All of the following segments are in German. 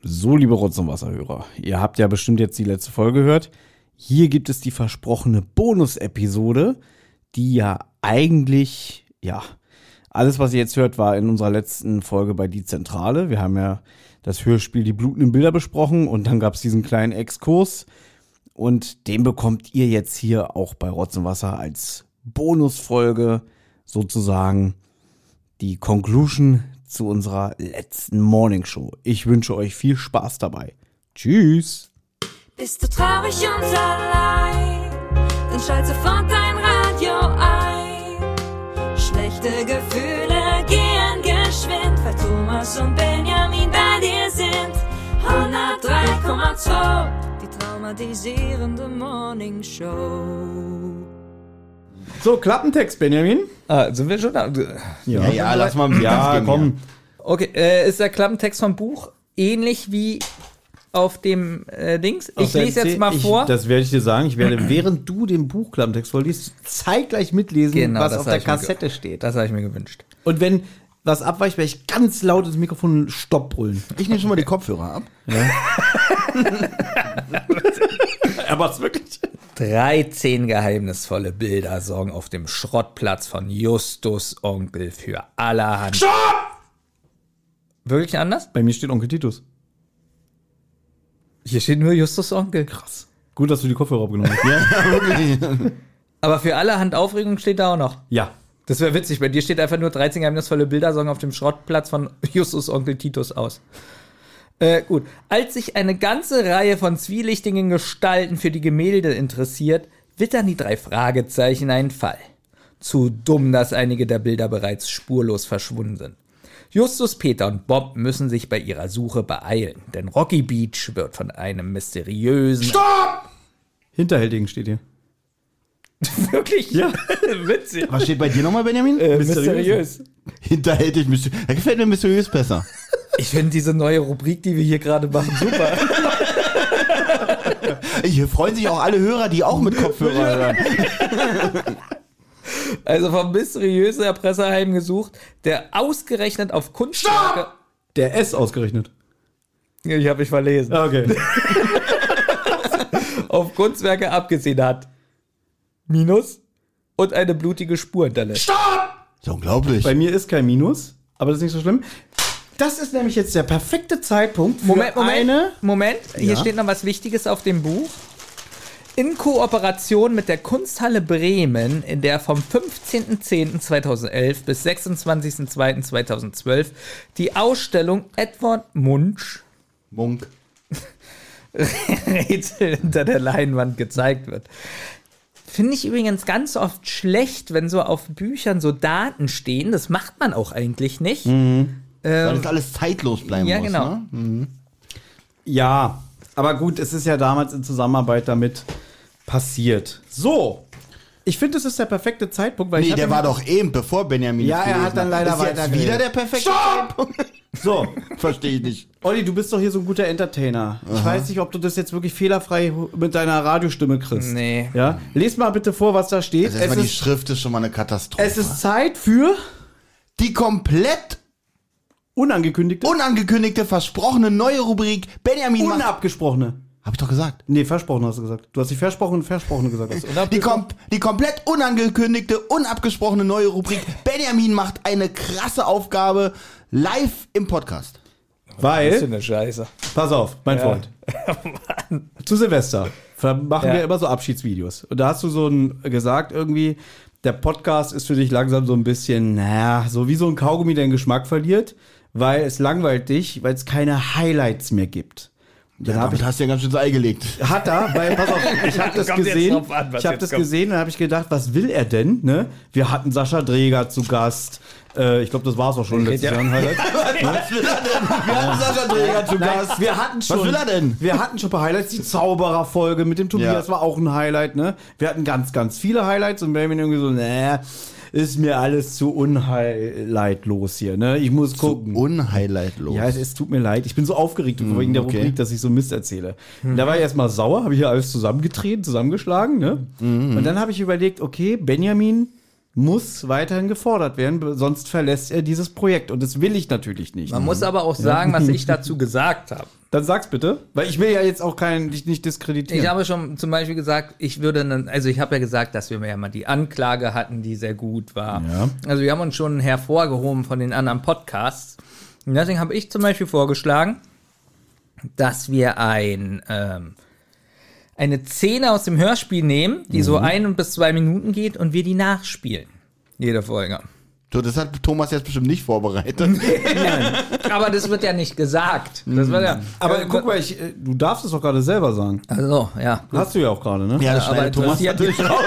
So, liebe Rotz- und Wasserhörer, ihr habt ja bestimmt jetzt die letzte Folge gehört. Hier gibt es die versprochene Bonus-Episode, die ja eigentlich, alles, was ihr jetzt hört, war in unserer letzten Folge bei Die Zentrale. Wir haben ja das Hörspiel Die blutenden Bilder besprochen und dann gab es diesen kleinen Exkurs. Und den bekommt ihr jetzt hier auch bei Rotz und Wasser als Bonusfolge sozusagen die Conclusion zu unserer letzten Morningshow. Ich wünsche euch viel Spaß dabei. Tschüss. Bist du traurig und allein? Dann schalt sofort dein Radio ein. Schlechte Gefühle gehen geschwind, weil Thomas und Benjamin bei dir sind. 103,2, die traumatisierende Morningshow. So, Klappentext, Benjamin. Sind wir schon da? Ja, lass mal. Ja, komm. Okay, ist der Klappentext vom Buch ähnlich wie auf dem Dings? Ich lese jetzt mal vor. Das werde ich dir sagen. Ich werde, während du den Buchklappentext vorliest, zeitgleich mitlesen, Genau, was das auf hab der ich mir Kassette steht. Das habe ich mir gewünscht. Und wenn was abweicht, werde ich ganz laut ins Mikrofon Stopp brüllen. Ich nehme schon mal die Kopfhörer ab. Aber es wirklich. 13 geheimnisvolle Bilder sorgen auf dem Schrottplatz von Justus Onkel für allerhand. Stopp! Wirklich anders? Bei mir steht Onkel Titus. Hier steht nur Justus Onkel. Krass. Gut, dass du die Kopfhörer abgenommen hast. Ja, wirklich. Aber für allerhand Aufregung steht da auch noch. Ja. Das wäre witzig, bei dir steht einfach nur 13 geheimnisvolle Bilder sorgen auf dem Schrottplatz von Justus Onkel Titus aus. Gut. Als sich eine ganze Reihe von zwielichtigen Gestalten für die Gemälde interessiert, wittern die 3 Fragezeichen einen Fall. Zu dumm, dass einige der Bilder bereits spurlos verschwunden sind. Justus, Peter und Bob müssen sich bei ihrer Suche beeilen, denn Rocky Beach wird von einem mysteriösen... Stopp! Hinterhältigen steht hier. Wirklich? Ja. Witzig. Was steht bei dir nochmal, Benjamin? Mysteriös. Hinterhältig, da gefällt mir mysteriös besser. Ich finde diese neue Rubrik, die wir hier gerade machen, super. Hier freuen sich auch alle Hörer, die auch mit Kopfhörer hören. Also vom mysteriösen Erpresser heimgesucht, der ausgerechnet auf Kunstwerke... Stopp! Der S ausgerechnet. Ich habe mich verlesen. Okay. Auf Kunstwerke abgesehen hat. Minus und eine blutige Spur hinterlässt. Stopp! Ist ja unglaublich. Bei mir ist kein Minus, aber das ist nicht so schlimm. Das ist nämlich jetzt der perfekte Zeitpunkt für Moment. Hier steht noch was Wichtiges auf dem Buch. In Kooperation mit der Kunsthalle Bremen, in der vom 15.10.2011 bis 26.02.2012 die Ausstellung Edward Munch Rätsel hinter der Leinwand gezeigt wird. Finde ich übrigens ganz oft schlecht, wenn so auf Büchern so Daten stehen. Das macht man auch eigentlich nicht. Weil das alles zeitlos bleiben muss. Genau. Ne? Mhm. Ja, aber gut, es ist ja damals in Zusammenarbeit damit passiert. So, ich finde, es ist der perfekte Zeitpunkt, weil Nee, der war doch eben, bevor Benjamin Ja, das er gelesen hat dann leider Ist jetzt weitergeredet. wieder der perfekte Zeitpunkt? So, Verstehe ich nicht. Olli, du bist doch hier so ein guter Entertainer. Ich weiß nicht, ob du das jetzt wirklich fehlerfrei mit deiner Radiostimme kriegst. Nee. Ja? Lies mal bitte vor, was da steht. Also erstmal die Schrift ist schon mal eine Katastrophe. Es ist Zeit für die komplett unangekündigte versprochene neue Rubrik Benjamin macht... unabgesprochene. Hab ich doch gesagt. Nee, versprochen hast du gesagt. Du hast die versprochene gesagt. Die komplett unangekündigte, unabgesprochene neue Rubrik Benjamin macht eine krasse Aufgabe live im Podcast. Was ist Weil, denn eine Scheiße? pass auf, mein Freund. Zu Silvester machen wir immer so Abschiedsvideos. Und da hast du gesagt irgendwie, der Podcast ist für dich langsam so ein bisschen, so wie so ein Kaugummi, der den Geschmack verliert, weil es langweilt dich, weil es keine Highlights mehr gibt. Ja, damit hast du ja ganz schön ins Ei gelegt. Hat er, weil, pass auf, ich habe das Kommt jetzt gesehen. drauf an, was Ich habe jetzt das kommt. gesehen und habe ich gedacht, was will er denn? Ne? Wir hatten Sascha Dreger zu Gast. Ich glaube, das war es auch schon letztes Jahr. Was will er denn? Wir hatten Sascha Dreger zu Gast. Wir hatten schon. Was will er denn? Wir hatten schon ein paar Highlights. Die Zauberer-Folge mit dem Tobias war auch ein Highlight. Ne? Wir hatten ganz, ganz viele Highlights und Benjamin irgendwie so, ist mir alles zu unhighlightlos hier. Ne? Ich muss gucken. Unhighlightlos. Ja, es tut mir leid. Ich bin so aufgeregt wegen der okay. Rubrik, dass ich so Mist erzähle. Da war ich erstmal sauer, habe ich hier alles zusammengeschlagen, ne? Und dann habe ich überlegt, okay, Benjamin muss weiterhin gefordert werden, sonst verlässt er dieses Projekt. Und das will ich natürlich nicht. Man muss aber auch sagen, was ich dazu gesagt habe. Dann sag's bitte, weil ich will ja jetzt auch dich nicht diskreditieren. Ich habe schon zum Beispiel gesagt, ich habe ja gesagt, dass wir ja mal die Anklage hatten, die sehr gut war. Ja. Also wir haben uns schon hervorgehoben von den anderen Podcasts. Und deswegen habe ich zum Beispiel vorgeschlagen, dass wir eine Szene aus dem Hörspiel nehmen, die so 1 bis 2 Minuten geht und wir die nachspielen. Jede Folge. So, das hat Thomas jetzt bestimmt nicht vorbereitet. Aber das wird ja nicht gesagt. Das wird ja, aber guck mal, du darfst es doch gerade selber sagen. also, ja. Hast du ja auch gerade, ne? Ja, das Aber schneidet Thomas interessiert natürlich raus.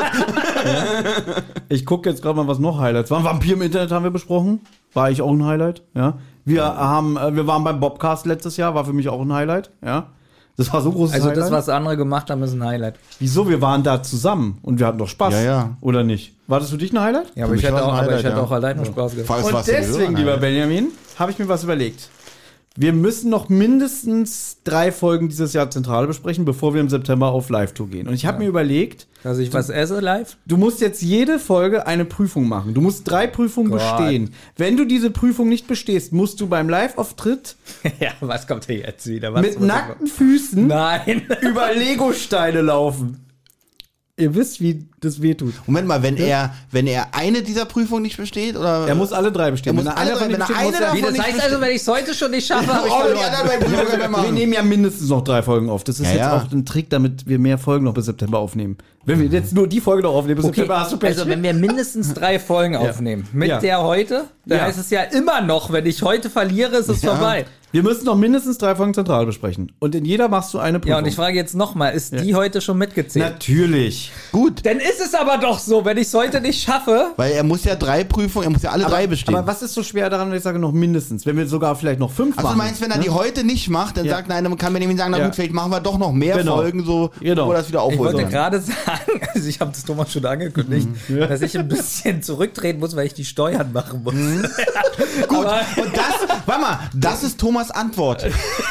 Ich gucke jetzt gerade mal, was noch Highlights waren. Vampir im Internet haben wir besprochen. War eigentlich auch ein Highlight, ja. Wir waren beim Bobcast letztes Jahr, war für mich auch ein Highlight, ja. Das war so ein großes Also Highlight. das, was andere gemacht haben, ist ein Highlight. Wieso? Wir waren da zusammen und wir hatten doch Spaß. Ja, ja. Oder nicht? War das für dich ein Highlight? Ja, aber Für ich mich hatte war's ein auch, aber ich Highlight, hatte ja. auch allein noch Spaß gehabt. Falls Und war's dir deswegen, gehört, lieber nein. Benjamin, habe ich mir was überlegt. Wir müssen noch mindestens 3 Folgen dieses Jahr Zentrale besprechen, bevor wir im September auf Live-Tour gehen. Und ich habe mir überlegt, Dass ich was esse live? du musst jetzt jede Folge eine Prüfung machen. Du musst 3 Prüfungen Gott. bestehen. Wenn du diese Prüfung nicht bestehst, musst du beim Live-Auftritt Ja, was kommt hier jetzt wieder? Was mit nackten Füßen Nein. über Legosteine laufen. Ihr wisst, wie das wehtut. Moment mal, wenn er eine dieser Prüfungen nicht besteht, oder? Er muss alle 3 bestehen. Er muss alle drei- wenn er eine Wie, davon das nicht heißt also, wenn ich es heute schon nicht schaffe, habe ich Oh, die verloren. anderen beiden Prüfungen können wir Wir machen. nehmen ja mindestens noch 3 Folgen auf. Das ist Ja, jetzt ja. auch ein Trick, damit wir mehr Folgen noch bis September aufnehmen. Wenn wir jetzt nur die Folge noch aufnehmen bis Okay, September, hast du Pech. also wenn wir mindestens 3 Folgen aufnehmen, mit Ja. der heute, dann Ja. heißt es ja immer noch, wenn ich heute verliere, ist es Ja. vorbei. Wir müssen noch mindestens 3 Folgen zentral besprechen. Und in jeder machst du eine Prüfung. Ja, und ich frage jetzt nochmal, ist die heute schon mitgezählt? Natürlich. Gut, Dann ist es aber doch so, wenn ich es heute nicht schaffe. weil er muss ja 3 Prüfungen, er muss ja alle 3 bestehen. Aber was ist so schwer daran, wenn ich sage noch mindestens? Wenn wir sogar vielleicht noch 5 Also machen. du meinst, wenn er die heute nicht macht, dann Ja. sagt, nein, dann kann Benjamin sagen, na Ja. gut, vielleicht machen wir doch noch mehr Genau. Folgen, so, Genau. wo das wieder Ich aufholen wollte soll. gerade sagen, also ich habe das Thomas schon angekündigt, dass ich ein bisschen zurücktreten muss, weil ich die Steuern machen muss. Gut, Aber- und warte mal, das ist Thomas Antwort.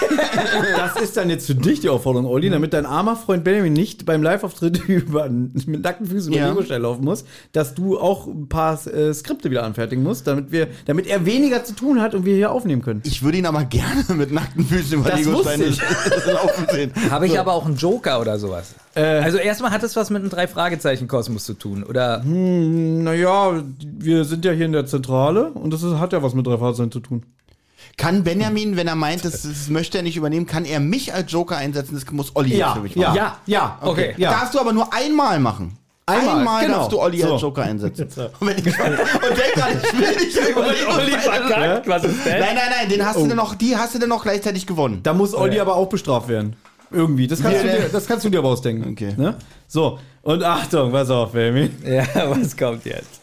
Das ist dann jetzt für dich die Aufforderung, Olli, damit dein armer Freund Benjamin nicht beim Live-Auftritt mit nackten Füßen über Ja. Legostein laufen muss, dass du auch ein paar Skripte wieder anfertigen musst, damit er weniger zu tun hat und wir hier aufnehmen können. Ich würde ihn aber gerne mit nackten Füßen über Das Legosteine wusste laufen sehen. Habe ich aber auch einen Joker oder sowas? Also erstmal hat es was mit einem 3-Fragezeichen-Kosmos zu tun, oder? Naja, wir sind ja hier in der Zentrale und hat ja was mit 3 Fahrzeugen zu tun. Kann Benjamin, wenn er meint, das möchte er nicht übernehmen, kann er mich als Joker einsetzen? Das muss Olli jetzt für mich machen. Okay. Ja. Darfst du aber nur einmal machen. Einmal, genau. darfst du Olli So. als Joker einsetzen. Und wenn ich und denk dran, ich will nicht überlegen. was ist denn? Nein, den hast du dann noch, die hast du dann noch gleichzeitig gewonnen. Da muss Olli aber auch bestraft werden. Irgendwie. Das kannst du dir aber ausdenken. Okay. Ne? So, und Achtung, pass auf, Benjamin. Ja, was kommt jetzt?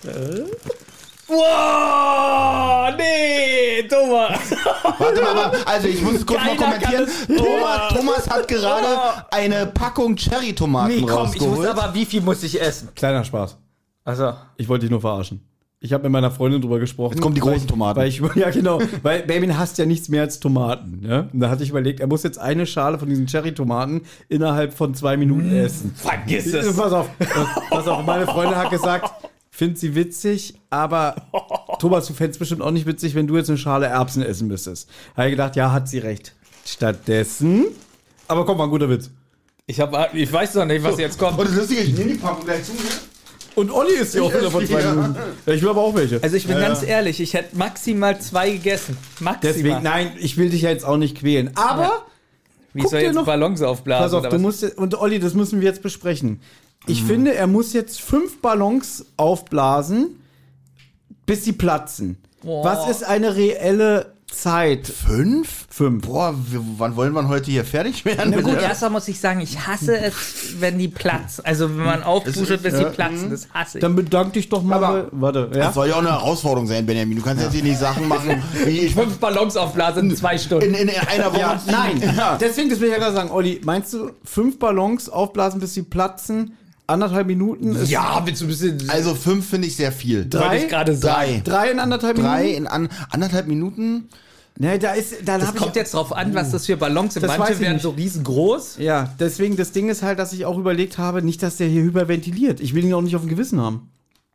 Wow, nee, Thomas. Warte mal, also ich muss es kurz mal Keiner kommentieren. kann Thomas hat gerade eine Packung Cherry-Tomaten Nee, komm, ich muss rausgeholt. aber, wie viel muss ich essen? Kleiner Spaß. Also, Ich wollte dich nur verarschen. Ich habe mit meiner Freundin drüber gesprochen. Jetzt kommen die großen weil Tomaten. Weil ja, genau. Weil Benjamin hasst ja nichts mehr als Tomaten. Ja? Und da hatte ich überlegt, er muss jetzt eine Schale von diesen Cherry-Tomaten innerhalb von 2 Minuten essen. vergiss Pass auf, meine Freundin hat gesagt, findet sie witzig, aber Thomas, du fändest bestimmt auch nicht witzig, wenn du jetzt eine Schale Erbsen essen müsstest. Habe ich gedacht, ja, hat sie recht. Stattdessen, aber komm mal, ein guter Witz. ich weiß noch nicht, was jetzt kommt. Und das Lustige, ich nehme die Packung gleich zu. Und Olli ist ja auch wieder von 2 Ja. Minuten. Ja, ich will aber auch welche. Also ich bin ganz ehrlich, ich hätte maximal 2 gegessen. Maximal. Deswegen, nein, ich will dich ja jetzt auch nicht quälen. Aber, Ja. Wie guck soll dir jetzt noch- Ballons aufblasen? pass auf, oder du was? musst, und Olli, das müssen wir jetzt besprechen. Ich finde, er muss jetzt 5 Ballons aufblasen, bis sie platzen. Boah. Was ist eine reelle Zeit? 5? 5. Boah, wann wollen wir heute hier fertig werden? Na gut, erstmal muss ich sagen, ich hasse es, wenn die platzen. Also wenn man aufpustet, bis sie platzen, das hasse ich. Dann bedank dich doch mal. Aber- Warte, ja? Das soll ja auch eine Herausforderung sein, Benjamin. Du kannst jetzt hier nicht Sachen machen, wie ich 5 Ballons aufblasen in 2 Stunden. in einer Woche. Ja, nein. Ja. Deswegen, das will ich ja gerade sagen, Olli, meinst du 5 Ballons aufblasen, bis sie platzen? 1,5 Minuten? Ist Ja, willst du ein bisschen... Also 5 finde ich sehr viel. wollte ich gerade sagen. 3 in 1,5 3 Minuten? in 1,5 Minuten. Nee, da Das kommt jetzt drauf an, was das für Ballons sind. Das weiß Manche ich werden nicht. so riesengroß. Ja, deswegen, das Ding ist halt, dass ich auch überlegt habe, nicht, dass der hier hyperventiliert. Ich will ihn auch nicht auf dem Gewissen haben.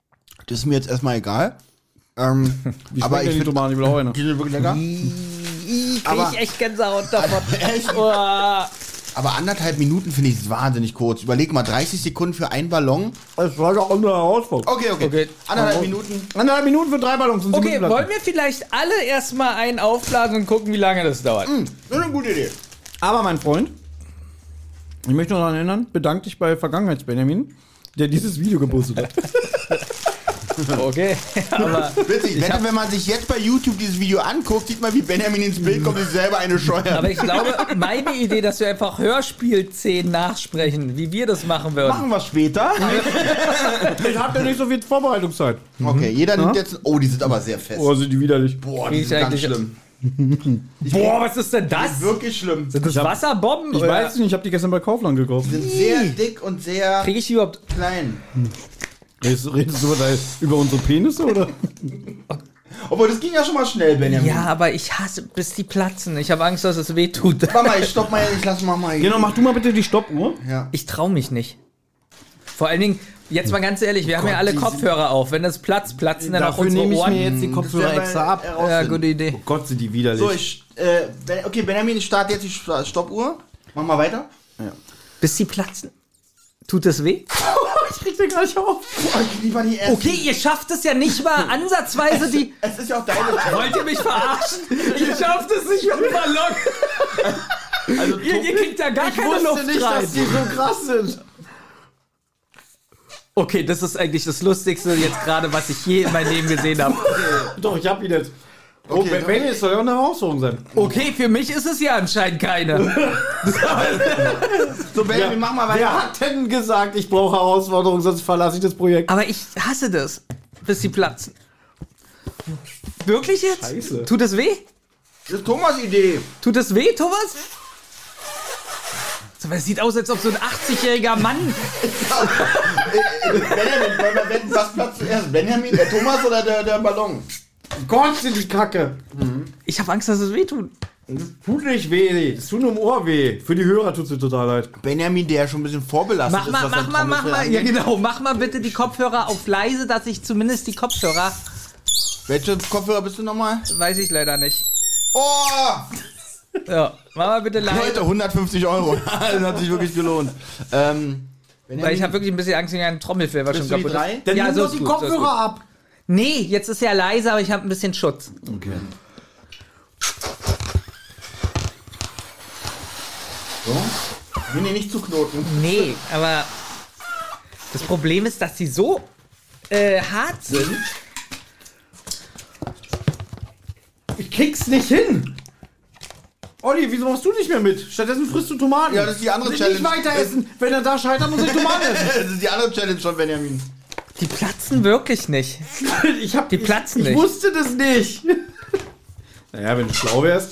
Das ist mir jetzt erstmal egal. Wie aber ich die finde, Tomaten, die will auch eine. die sind wirklich lecker. Krieg Aber- ich echt Gänsehaut davon. Echt? Oh. Aber 1,5 Minuten finde ich wahnsinnig kurz. Überleg mal, 30 Sekunden für einen Ballon. Das war doch eine Herausforderung. Okay. 1,5 Minuten. 1,5 Minuten für 3 Ballons. Und Okay, wollen wir vielleicht alle erstmal einen aufblasen und gucken, wie lange das dauert? Das ist eine gute Idee. Aber mein Freund, ich möchte noch daran erinnern, bedank dich bei Vergangenheits-Benjamin, der dieses Video gepostet hat. Okay, aber Witzig, wenn man sich jetzt bei YouTube dieses Video anguckt, sieht man, wie Benjamin ins Bild kommt und sich selber eine scheuert. Aber ich glaube, meine Idee, dass wir einfach Hörspiel-Szenen nachsprechen, wie wir das machen würden. Machen wir später. Ich hab ja nicht so viel Vorbereitungszeit. Okay, jeder nimmt jetzt... Oh, die sind aber sehr fest. Oh, sind die widerlich. Boah, Wie die ich sind ganz eigentlich- schlimm. Boah, was ist denn das? Wirklich schlimm. Sind das Wasserbomben? Ich weiß nicht, ich habe die gestern bei Kaufland gekauft. Die sind sehr dick und sehr Kriege ich die überhaupt... klein. Redest du über unsere Penisse, oder? Obwohl, das ging ja schon mal schnell, Benjamin. Ja, aber ich hasse, bis die platzen. Ich habe Angst, dass es weh tut. Warte mal, ich stopp mal, ich lass mal hier. Genau, mach du mal bitte die Stoppuhr. Ja. Ich traue mich nicht. Vor allen Dingen, jetzt mal ganz ehrlich, wir haben ja alle die sind- Kopfhörer auf. Wenn das platzt, platzen dann auch Dafür unsere nehme ich Ohren. mir jetzt die Das Kopfhörer werden wir extra ab. Ja, herausfinden. gute Idee. Oh Gott, sind die widerlich. So, okay, Benjamin, ich starte jetzt die Stoppuhr. Mach mal weiter. Bis sie platzen. Tut es weh? ich krieg den gar nicht auf. Boah, die waren die ersten. Okay, ihr schafft es ja nicht mal ansatzweise die... Es ist ja auch deine Wollt ihr mich verarschen? Ihr schafft es nicht mit dem Ballon. Also, Ihr kriegt da gar keine Luft rein. so krass sind. Okay, das ist eigentlich das Lustigste jetzt gerade, was ich je in meinem Leben gesehen habe. Doch, ich hab ihn jetzt. Okay, Benny, es soll ja eine Herausforderung sein. Okay, für mich ist es ja anscheinend keine. so, Benjamin, mach mal weiter. Wer hat denn gesagt, ich brauche Herausforderungen, sonst verlasse ich das Projekt? Aber ich hasse das, bis sie platzen. Wirklich jetzt? Scheiße. Tut es weh? Das ist Thomas' Idee. Tut es weh, Thomas? So, es sieht aus, als ob so ein 80-jähriger Mann... Benjamin, wollen wir wetten, was platzt zuerst? Benjamin, der Thomas oder der Ballon? Gott, sind die Kacke. Ich habe Angst, dass es weh tut. Tut nicht weh, das tut nur im Ohr weh. Für die Hörer tut es mir total leid. Benjamin, der schon ein bisschen vorbelastet Mach ist, mal, was mach sein mal, mach Trommelfell mal. Ja, angeht. genau. Mach mal bitte die Kopfhörer auf leise, dass ich zumindest die Kopfhörer... Welche Kopfhörer bist du nochmal? Weiß ich leider nicht. Oh! Ja, mach mal bitte leise. Leute, 150 €. Das hat sich wirklich gelohnt. Weil ich habe wirklich ein bisschen Angst, wegen einem Trommelfell war schon Bist du die kaputt. 3? Dann Ja, nimm so doch ist die gut, so ist Kopfhörer ab. Nee, jetzt ist ja leise, aber ich habe ein bisschen Schutz. Okay. So. Nee, nicht zu knoten. Nee, aber das Problem ist, dass sie so hart sind. Ich krieg's nicht hin. Olli, wieso machst du nicht mehr mit? Stattdessen frisst du Tomaten. Ja, das ist die andere Nicht Challenge. weiter essen. Wenn er da scheitert, muss ich Tomaten essen. Das ist die andere Challenge von Benjamin. Die platzen wirklich nicht. Die platzen Ich nicht. wusste das nicht. Naja, wenn du schlau wärst.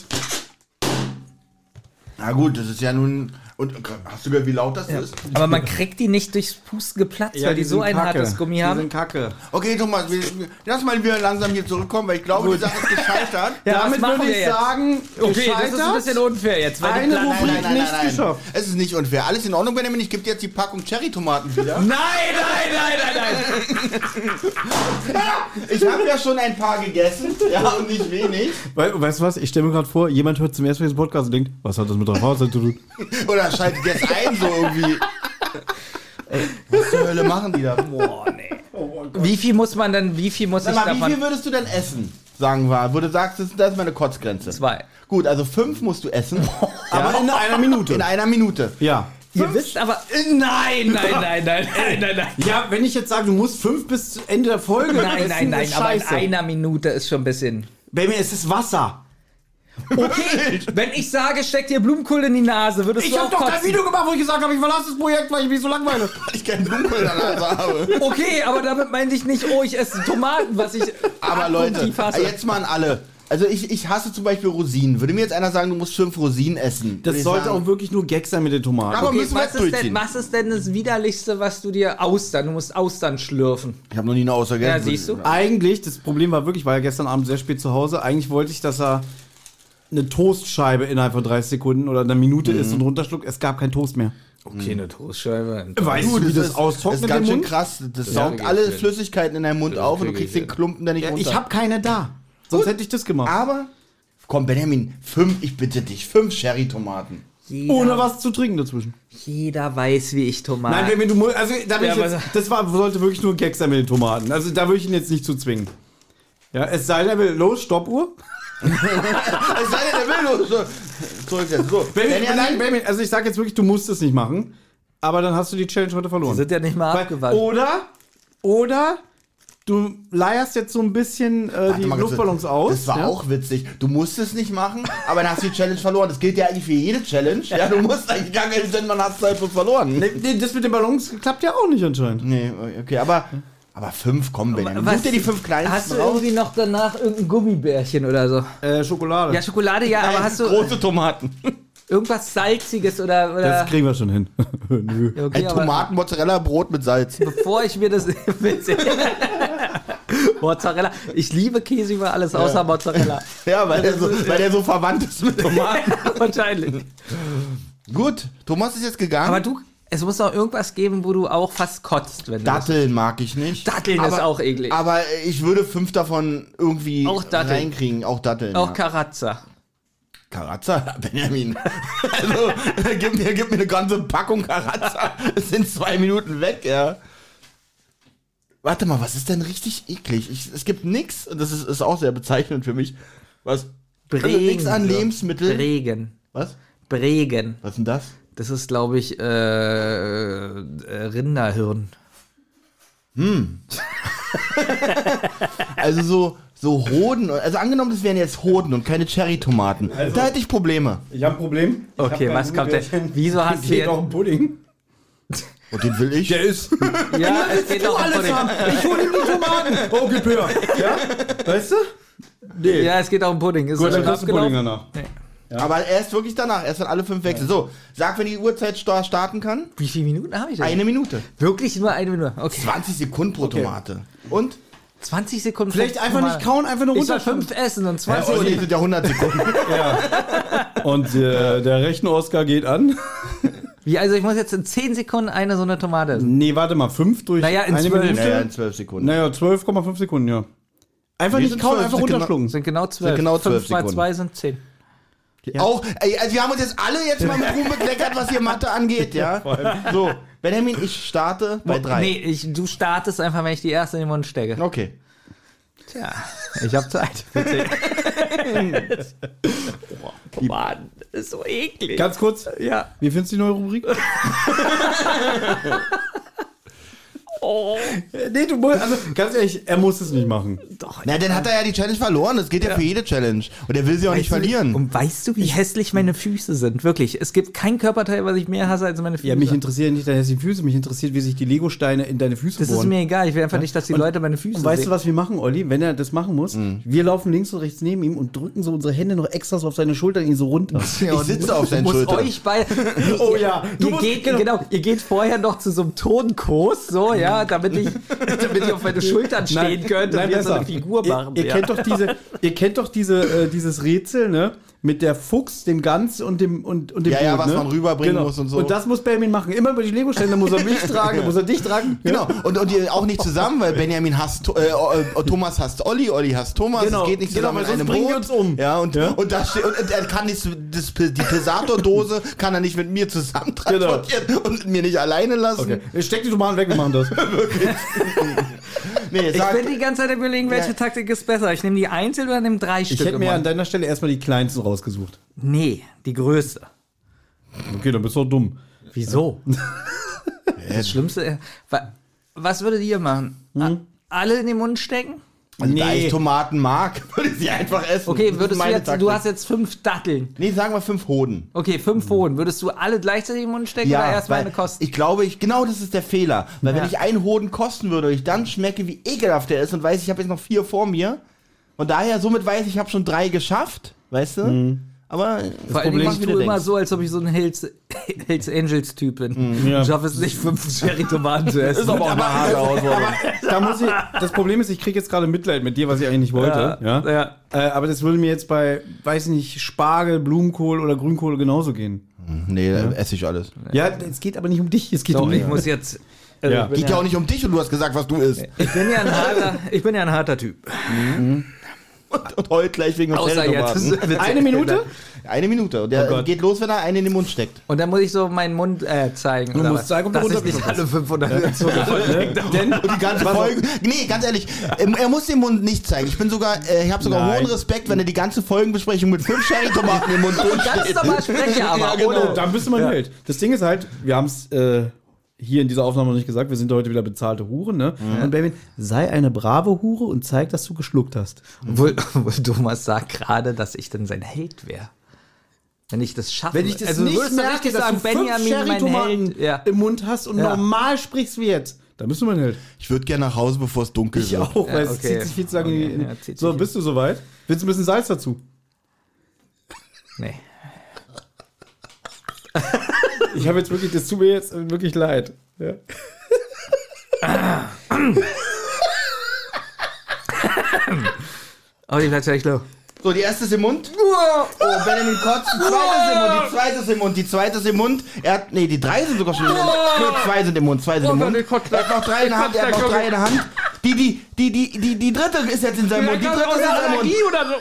Na gut, das ist ja nun... Und hast du gehört, wie laut das ist? Aber man kriegt die nicht durchs Pusten geplatzt, weil die so ein hartes Gummi Die haben. sind kacke. Okay, Thomas, lass mal wieder langsam hier zurückkommen, weil ich glaube, die Sache ist gescheitert. Ja, Damit was machen würde wir ich jetzt? sagen, Okay, das ist ein bisschen unfair jetzt, weil die Eine platzen. Rubrik nicht geschafft. Es ist nicht unfair. Alles in Ordnung, Benjamin. Ich gebe dir jetzt die Packung Cherry-Tomaten wieder. Nein, nein, nein, nein, nein. Ich habe ja schon ein paar gegessen. Ja, und nicht wenig. Weißt du was? Ich stelle mir gerade vor, jemand hört zum ersten Mal diesen Podcast und denkt, was hat das mit der Haushalt zu tun? Oder schaltet jetzt ein, so irgendwie. Was zur Hölle machen die da? Boah, nee. Wie viel muss man denn, wie viel muss Sag ich mal, wie davon? viel würdest du denn essen? Sagen wir, wo du sagst, das ist meine Kotzgrenze. 2. Gut, also 5 musst du essen. Aber in einer Minute. In einer Minute. Ja. Ihr wisst aber, nein, nein. Ja, wenn ich jetzt sage, du musst 5 bis Ende der Folge Nein, essen, nein, ist aber in scheiße. einer Minute ist schon ein bisschen... Baby, es ist Wasser. Okay, wenn ich sage, steck dir Blumenkohl in die Nase, würdest Ich du habe auch doch kein kotzen? Video gemacht, wo ich gesagt habe, ich verlasse das Projekt, weil ich mich so langweile. Ich keinen Blumenkohl in der Nase habe. Okay, aber damit meinte ich nicht, oh, ich esse Tomaten, was ich Aber Leute, abgrundtief hasse. jetzt mal an alle. Also ich hasse zum Beispiel Rosinen. Würde mir jetzt einer sagen, du musst 5 Rosinen essen? Das Würde ich sollte sagen, auch wirklich nur Gag sein mit den Tomaten. Aber Okay, müssen wir jetzt durchziehen. was ist denn das Widerlichste, was du dir Austern? Du musst Austern schlürfen. Ich habe noch nie eine Aussage gegessen. Ja, siehst du? Eigentlich, das Problem war wirklich, ich war ja gestern Abend sehr spät zu Hause, eigentlich wollte ich, dass er eine Toastscheibe innerhalb von 30 Sekunden oder einer Minute isst und runterschluckt, es gab kein Toast mehr. Okay, eine Toastscheibe. Weißt du, wie das ist austrocknet ganz im schön Mund? krass. Das saugt alle Flüssigkeiten in deinem Mund auf und du kriegst den Klumpen da nicht runter. Ich habe keine da. Sonst hätte ich das gemacht. Aber, komm, Benjamin, 5, ich bitte dich, 5 Cherry-Tomaten. Ohne was zu trinken dazwischen. Jeder weiß, wie ich Tomaten... Nein, Benjamin, du musst, also da bin Ja, ich jetzt, sollte wirklich nur ein Gag sein mit den Tomaten. Also da würde ich ihn jetzt nicht zu zwingen. Ja, es sei denn, er will, los, Stoppuhr. Es sei denn, der will so. Zurück jetzt. So, Benjamin, also ich sag jetzt wirklich, du musst es nicht machen. Aber dann hast du die Challenge heute verloren. Die sind ja nicht mal abgewaschen. Oder du leierst jetzt so ein bisschen die mal, Luftballons aus. Das war auch witzig. Du musst es nicht machen, aber dann hast du die Challenge verloren. Das gilt ja eigentlich für jede Challenge. Ja, du musst eigentlich gar keinen Sinn, man hast halt so verloren. Nee, das mit den Ballons klappt ja auch nicht anscheinend. Nee, okay, aber 5, komm, Benjamin. Was- Such dir die 5 kleinsten Hast du raus. irgendwie noch danach irgendein Gummibärchen oder so? Schokolade. Ja, Schokolade, ja, aber hast du Große Tomaten. irgendwas Salziges oder... Das kriegen wir schon hin. Nö. Okay, Ein aber Tomaten-Mozzarella-Brot mit Salz. bevor ich mir das... Mozzarella. Ich liebe Käse über alles, außer Mozzarella. Ja, weil der so verwandt ist mit Tomaten. Wahrscheinlich. Gut, Thomas ist jetzt gegangen. Aber du, es muss auch irgendwas geben, wo du auch fast kotzt, wenn du das... Datteln mag ich nicht. Datteln ist auch eklig. Aber ich würde 5 davon irgendwie Auch Datteln. reinkriegen. Auch Datteln. Auch ja. Karazza. Karazza? Benjamin. Also, gib mir eine ganze Packung Karazza. Es sind 2 Minuten weg, ja. Warte mal, was ist denn richtig eklig? Es gibt nichts, und das ist auch sehr bezeichnend für mich, was... Bregen. nichts an Lebensmitteln. Bregen. Was? Bregen. Was ist denn das? Das ist, glaube ich, Rinderhirn. Also so Hoden, also angenommen, das wären jetzt Hoden und keine Cherry-Tomaten. Da hätte ich Probleme. Ich habe ein Problem. Okay, was kommt denn? Wieso hast du Geht jetzt... auch ein Pudding. Und den will ich. Der ist. Ja, es geht auch um Pudding. Ich hole ihm die Tomaten. Oh, gib her. Ja? Weißt du? Nee. Ja, es geht auch um Pudding. Ist Gut, das dann schon kriegst du Pudding abgelaufen? danach. Aber erst wirklich danach, erst wenn alle 5 weg sind. So, sag, wenn die Uhrzeit starten kann. Wie viele Minuten habe ich denn? 1 Minute. Wirklich nur 1 Minute? Okay. 20 Sekunden pro Tomate. Und? 20 Sekunden. Vielleicht einfach nicht kauen, einfach nur Ich soll runter. 5 essen und Ja, 20 die sind ja 100 Sekunden. Und der Rechen-Oscar geht an. Wie, also ich muss jetzt in 10 Sekunden eine so eine Tomate essen? Nee, warte mal, 5 durch Naja, in eine 12. Minute? Naja, in 12 Sekunden. Naja, 12,5 Sekunden, ja. Einfach Nee, nicht sind kauen, 12, einfach sind genau- runterschlucken. Sind genau 12. genau 12 5 mal Sekunden. 2 sind 10. Auch, ey, also wir haben uns jetzt alle mal mit Ruhm bekleckert, was hier Mathe angeht, ja. So, Benjamin, ich starte bei 3. Nee, du startest einfach, wenn ich die erste in den Mund stecke. Okay. Tja, ich hab Zeit. Bitte. Oh Mann, das ist so eklig. Ganz kurz, Ja. wie findest du die neue Rubrik? Oh. Nee, du musst, also ganz ehrlich, er muss es nicht machen. Doch. Na, dann hat er ja die Challenge verloren. Das geht ja für jede Challenge. Und er will sie auch nicht verlieren. Und weißt du, wie hässlich meine Füße sind? Wirklich. Es gibt kein Körperteil, was ich mehr hasse als meine Füße. Ja, mich interessieren nicht deine hässlichen Füße, mich interessiert, wie sich die Legosteine in deine Füße das ist bohren. mir egal. Ich will einfach nicht, dass die Leute meine Füße Und weißt sehen. du, was wir machen, Olli? Wenn er das machen muss, wir laufen links und rechts neben ihm und drücken so unsere Hände noch extra so auf seine Schultern ihn so runter. Ich sitze auf seinen muss Schultern. euch bei. Oh ja, du Ihr musst- geht, genau. ihr geht vorher noch zu so einem Tonkurs, so, ja, damit ich auf meine Schultern stehen könnte und wir so eine Figur machen. Ihr kennt doch dieses Rätsel, ne? Mit der Fuchs, dem Gans und dem Ja, ja, Boot, was ne? man rüberbringen muss und so. Und das muss Benjamin machen. Immer über die Legosteine, dann muss er mich tragen, dann muss er dich tragen. Genau, und ihr auch nicht zusammen, weil Benjamin hasst, Thomas hasst Olli, Olli hasst Thomas, Genau, es geht nicht genau, zusammen weil in sonst einem bringen wir Boot. uns um. Ja, und er kann nicht, die Pesator-Dose kann er nicht mit mir zusammen transportieren und mir nicht alleine lassen. Okay. Steck die Tomaten weg, wir machen das. Nee, Ich sag, bin die ganze Zeit überlegen, welche Taktik ist besser. Ich nehme die einzeln oder nehme 3 Stück. Ich hätte mir immer? an deiner Stelle erstmal die kleinsten rausgesucht. Nee, die größte. Okay, dann bist du doch dumm. Wieso? Das Schlimmste. Was würdet ihr machen? Alle in den Mund stecken? also da Nee. ich Tomaten mag, würde ich sie einfach essen. Okay, Das ist würdest du meine jetzt, Taktik. du hast jetzt 5 Datteln. Nee, sagen wir 5 Hoden. Okay, 5 Hoden. Würdest du alle gleichzeitig in den Mund stecken oder erstmal eine kosten? ich glaube, genau das ist der Fehler. Weil wenn ich einen Hoden kosten würde und ich dann schmecke, wie ekelhaft der ist und weiß, ich habe jetzt noch 4 vor mir und daher somit weiß ich habe schon 3 geschafft, weißt du? Aber Vor allem Problem machst ist, wie du du immer denkst. so, als ob ich so ein Hells Angels Typ bin. Ja. Ich schaffe es nicht, 5 Cherry-Tomaten zu essen. Ist aber auch eine harte Herausforderung. Da muss ich, das Problem ist, ich kriege jetzt gerade Mitleid mit dir, was ich eigentlich nicht wollte. Ja. Aber das würde mir jetzt bei, weiß nicht, Spargel, Blumenkohl oder Grünkohl genauso gehen. Nee, esse ich alles. Ja, es geht aber nicht um dich, es geht So, um ich mich. muss jetzt. Ja. ich bin Geht ja auch nicht um dich und du hast gesagt, was du isst. Ich bin ja ein harter Typ. Und heute gleich wegen Außer Cherrytomaten. jetzt. Eine Minute? Eine Minute. Und der Gott. geht los, wenn er einen in den Mund steckt. Und dann muss ich so meinen Mund zeigen. Du oder musst was? zeigen, ob du dass ich nicht runtergeschluckt alle 500 Denn, Und die ganze Folge. Nee, ganz ehrlich, er muss den Mund nicht zeigen. Ich habe sogar Nein. hohen Respekt, wenn er die ganze Folgenbesprechung mit 5 Cherrytomaten im Mund Ganz durchsteht. normal spreche, aber Ja, genau. ohne. dann bist du mein Held. Das Ding ist halt, wir haben es hier in dieser Aufnahme noch nicht gesagt, wir sind heute wieder bezahlte Huren, ne? Und Benjamin, sei eine brave Hure und zeig, dass du geschluckt hast. Obwohl Thomas sagt gerade, dass ich dann sein Held wäre. Wenn ich das schaffe. Wenn ich das also, nicht würdest du merke, richtig dass sagen, du 5 Benjamin, mein Cherrytomaten Held. Ja. im Mund hast und Ja. normal sprichst wie jetzt, dann bist du mein Held. Ich würde gerne nach Hause, bevor es dunkel Ich wird. auch, weil Ja, es okay. zieht sich viel zu lange Okay, in ja, zieht So, sich bist du soweit? Willst du ein bisschen Salz dazu? Nee. Ich habe jetzt wirklich, das tut mir jetzt wirklich leid. Ja. Oh, die bleibt gleich low. So, die erste ist im Mund. Oh, Benjamin kotzt. Die zweite ist im Mund. Die zweite ist im Mund. Er hat, nee, die 3 sind sogar schon im Mund. Nee, 2 sind im Mund. 2 sind im Mund. Er hat noch 3 in der Hand. Er hat noch 3 in der Hand. Die dritte ist jetzt in seinem Mund. Die dritte ist in seinem Mund.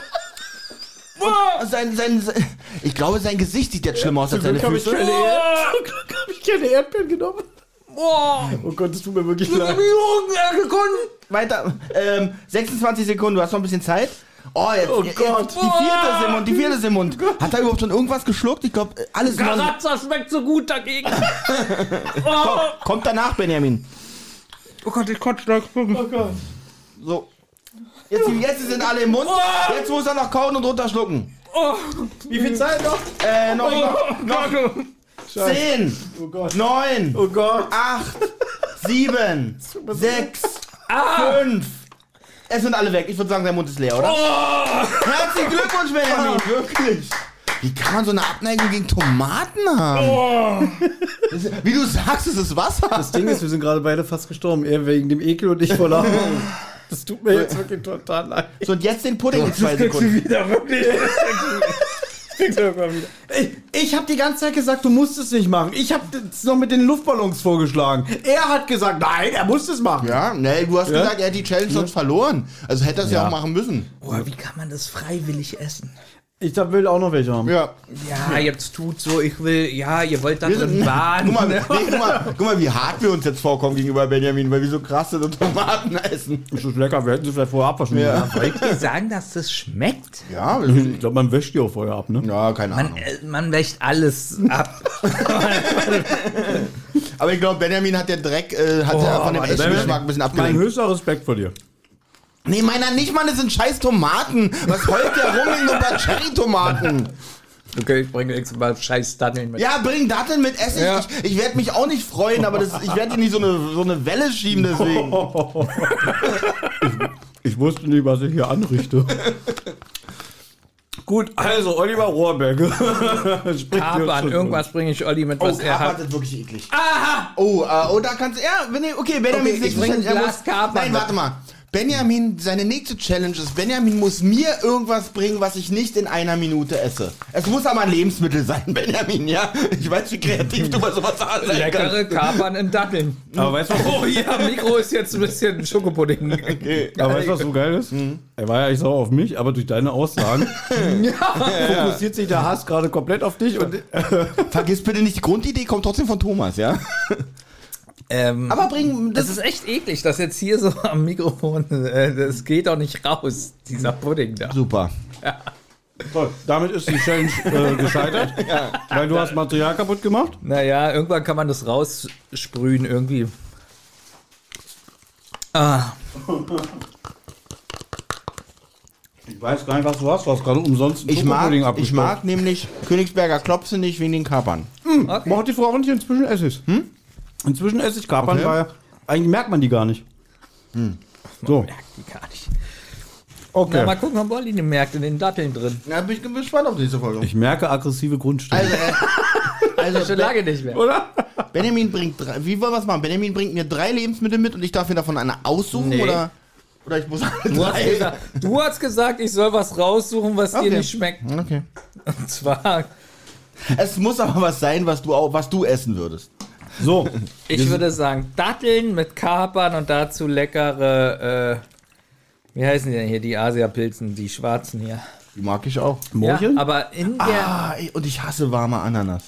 Ich glaube, sein Gesicht sieht jetzt schlimmer aus als seine Füße. Zum Glück habe ich keine Erdbeeren genommen. Oh Gott, das tut mir wirklich leid. Weiter. 26 Sekunden. Du hast noch ein bisschen Zeit. Oh, jetzt, Oh jetzt Gott. die vierte ist im Mund. Hat er überhaupt schon irgendwas geschluckt? Ich glaube, alles noch. Karazza schmeckt so gut dagegen. Kommt danach, Benjamin. Oh Gott, ich kotze gleich. Oh Gott. So. Jetzt sind alle im Mund. Jetzt muss er noch kauen und runterschlucken. Wie viel Zeit noch? Noch 10, Oh Gott. 9, Oh Gott. 8, 7, 6, 5. Es sind alle weg. Ich würde sagen, sein Mund ist leer, oder? Herzlichen Glückwunsch, Benjamin. Wirklich. Wie kann man so eine Abneigung gegen Tomaten haben? Das ist, wie du sagst, es ist Wasser. Das Ding ist, wir sind gerade beide fast gestorben. Er wegen dem Ekel und ich vor Lachen. Das tut mir jetzt wirklich total leid. So, und jetzt den Pudding in 2 Sekunden. Wieder, wirklich. Ich habe die ganze Zeit gesagt, du musst es nicht machen. Ich habe es noch mit den Luftballons vorgeschlagen. Er hat gesagt, nein, er muss es machen. Ja, nee, du hast gesagt, er hat die Challenge sonst verloren. Also hätte er es ja auch machen müssen. Boah, wie kann man das freiwillig essen? Ich will auch noch welche haben. Ja. Ja, jetzt tut so, ich will, ja, ihr wollt da Wir sind, drin baden. guck mal, wie hart wir uns jetzt vorkommen gegenüber Benjamin, weil wir so krass sind und Tomaten essen. Ist das lecker? Wir hätten sie vielleicht vorher abwaschen Ja. müssen. Wollt ihr sagen, dass das schmeckt? Ja, Ich glaube, man wäscht die auch vorher ab, ne? ja, keine Ahnung. Man wäscht alles ab. Aber ich glaube, Benjamin hat der Dreck von dem echten Geschmack ein bisschen Mein abgelenkt. höchster Respekt vor dir. Nee, meiner nicht mal, das sind scheiß Tomaten. Was heult der rum wegen ein paar Cherry-Tomaten? Okay, ich bringe nächstes Mal scheiß Datteln mit. Ja, bring Datteln mit Essen. Ja. Ich werde mich auch nicht freuen, aber ich werde dir nicht so eine Welle schieben deswegen. Ich wusste nicht, was ich hier anrichte. Gut, also Oliver Rohrbeck. Kapern, irgendwas bringe ich Olli mit, was er Kapern hat. sind wirklich eklig. Aha! Oh, da kannst du. Ja, okay, Benjamin Okay, ich bring ein Glas Kapern Nein, mit. warte mal. Benjamin, seine nächste Challenge ist, Benjamin muss mir irgendwas bringen, was ich nicht in einer Minute esse. Es muss aber ein Lebensmittel sein, Benjamin, ja? Ich weiß, wie kreativ du bei sowas sein kannst. Leckere Kapern in Datteln. Aber weißt du, Oh ja, Mikro ist jetzt ein bisschen Schokopudding. Okay. aber weißt du, was so geil ist? Er war ja eigentlich sauer auf mich, aber durch deine Aussagen fokussiert sich der Hass gerade komplett auf dich. Und Vergiss bitte nicht, die Grundidee kommt trotzdem von Thomas, ja? Aber bring Das ist echt eklig, dass jetzt hier so am Mikrofon, das geht doch nicht raus, dieser Pudding da. Super. so, damit ist die Challenge gescheitert, weil du hast Material kaputt gemacht. Naja, irgendwann kann man das raussprühen irgendwie. Ah, Ich weiß gar nicht, was du hast. Du hast gerade umsonst einen Ich Schokopudding mag abgestaubt. nämlich Königsberger Klopse nicht wegen den Kapern. okay. Macht die Frau auch nicht, inzwischen esse ich. Inzwischen esse ich Kapern, Okay. weil eigentlich merkt man die gar nicht. So, Merkt die gar nicht. okay. Na, mal gucken, ob Olli den merkt in den Datteln drin. Ja, bin ich gespannt auf diese Folge. Ich merke aggressive Grundstimmung. Also Also, Schon lange nicht mehr. Oder? Benjamin bringt wie wollen wir es machen? Benjamin bringt mir 3 Lebensmittel mit und ich darf mir davon eine aussuchen, Nee. oder ich muss Du hast gesagt, ich soll was raussuchen, was dir nicht schmeckt. Okay. Und zwar, Es muss aber was sein, was du essen würdest. So. ich würde sagen, Datteln mit Kapern und dazu leckere, wie heißen die denn hier, die Asiapilzen, die schwarzen hier. Die mag ich auch. Morcheln? Ja, aber in der... Und ich hasse warme Ananas.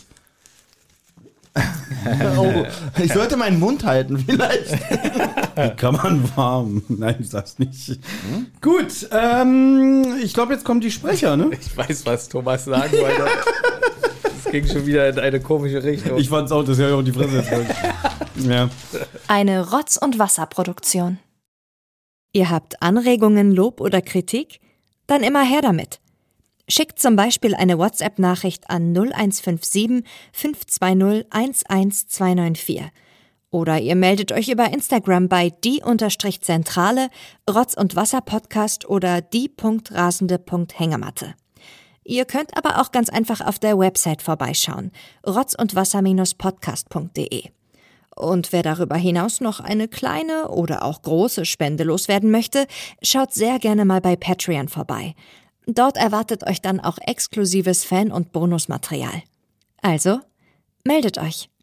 Oh, ich sollte meinen Mund halten, vielleicht. Die kann man warm. Nein, ich sag's nicht. Gut, ich glaube, jetzt kommen die Sprecher, ne? Ich weiß, was Thomas sagen wollte. Es ging schon wieder in eine komische Richtung. Ich fand's auch, das ist ja auch die Fresse jetzt. Ja. Eine Rotz- und Wasserproduktion. Ihr habt Anregungen, Lob oder Kritik? Dann immer her damit. Schickt zum Beispiel eine WhatsApp-Nachricht an 0157 520 11294. Oder ihr meldet euch über Instagram bei die_Zentrale, Rotz- und Wasser-Podcast oder die.rasende.hängematte. Ihr könnt aber auch ganz einfach auf der Website vorbeischauen, rotzundwasser-podcast.de. Und wer darüber hinaus noch eine kleine oder auch große Spende loswerden möchte, schaut sehr gerne mal bei Patreon vorbei. Dort erwartet euch dann auch exklusives Fan- und Bonusmaterial. Also, meldet euch.